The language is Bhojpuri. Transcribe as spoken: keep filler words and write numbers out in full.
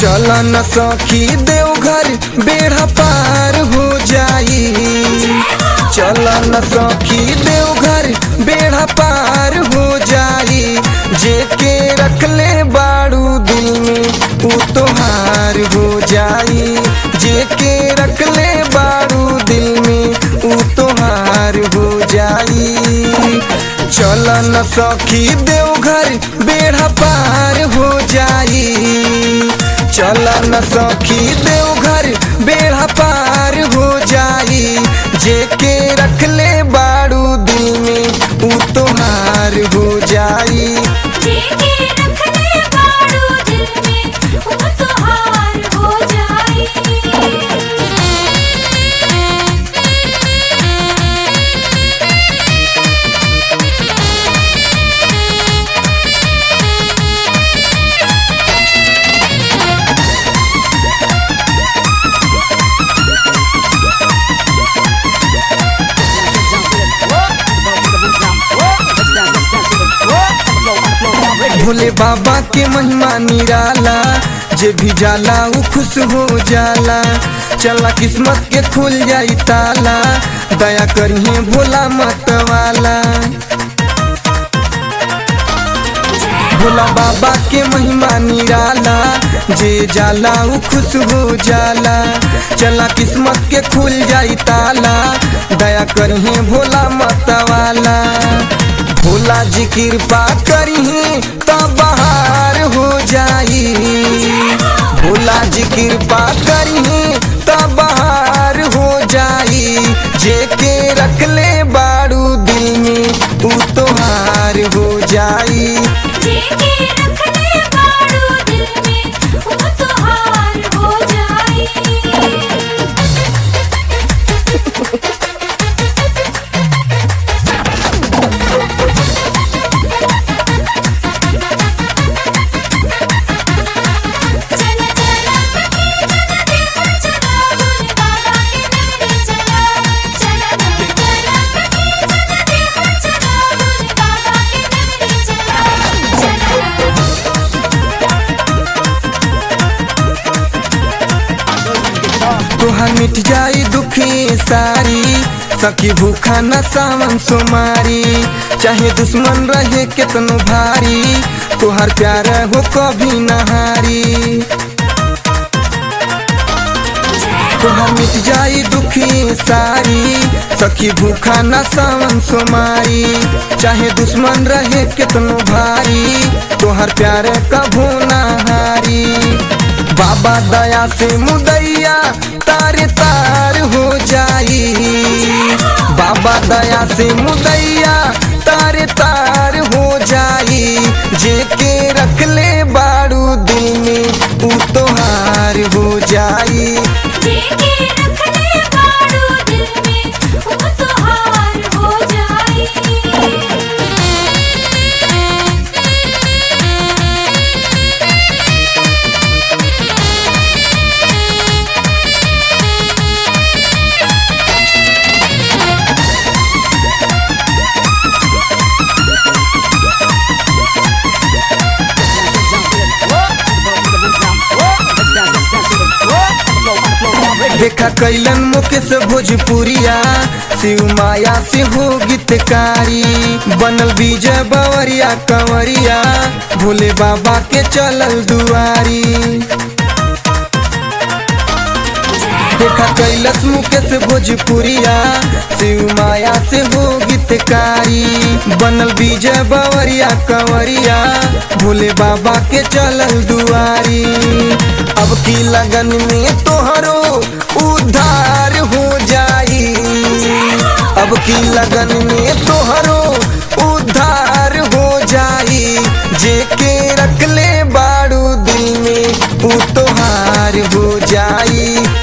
चल न सखी देवघर बेड़ा पार हो जाई। चल न सखी देवघर बेड़ा पार हो जाई। जेके रखले बाड़ू दिल में ऊ तोहार हो जाई। जेके रखले बाड़ू दिल में ऊ तोहार हो जाई। चल न सखी देवघर बेड़ा पार हो जाई। चल न सखी देवघर बेड़ा पार हो जाई। जेके रखले बाड़ू दिल में ऊ तोहार हो जाई। जेके रखले बाड़ू दिल में ऊ तोहार हो जाई। भोले बाबा के महिमा निराला, जे भी जाला ऊ खुश हो जाला। चला किस्मत के खुल जाई ताला, दया करिए भोला मत वाला। भोला बाबा के महिमा निराला, जे जाला ऊ खुश हो जाला। चला किस्मत के खुल जाई ताला, दया करिए भोला मत वाला। भोला जी कृपा करिए तो बहार हो जाई। भोला जी कृपा करिए तो बहार हो जाई। जेके रखले बाड़ू दिल में ऊ तोहार हो जाई। जेके रखले बाड़ू दिल में ऊ तोहार हो जाई। चला चला सखी चला देवघर चला, भोले बाबा के नगरी चला। चला चला सखी चला देवघर चला, भोले बाबा के नगरी चला। चला तोहार मिट जाई दुखी सारी, सखी भूखा न सावन सोमारी। चाहे दुश्मन रहे कितनो भारी, तोहार प्यार हो कभी नहारी। तोहार मिट जाई दुखी सारी, सखी भूखा न सावन सोमारी। चाहे दुश्मन रहे कितनो भारी, तोहार प्यार कभू नहारी। बाबा दया से मुदैया तारे तार हो जाई। बाबा दया से मुदैया तारे तार हो जाई। जेके रखले बाड़ू दिल में ऊ तोहार हो जाई। जेके रखले बाड़ू दिल में ऊ तोहार हो जाई। देखा कैलन मुकेश भोजपुरिया, शिव माया से हो गीतकारी। बनल विजय बवरिया कंवरिया, भोले बाबा के चलल दुआरी। देखा कैलस मुकेश भोजपुरिया, शिव माया से हो गीतकारी। बनल विजय बवरिया कंवरिया, भोले बाबा के चलल दुआरी। अब की लगन में तोहरो उद्धार हो जाई। अब की लगन में तोहरो उद्धार हो जाई। जेके रखले बाड़ू दिल में ऊ तोहार हो जाई।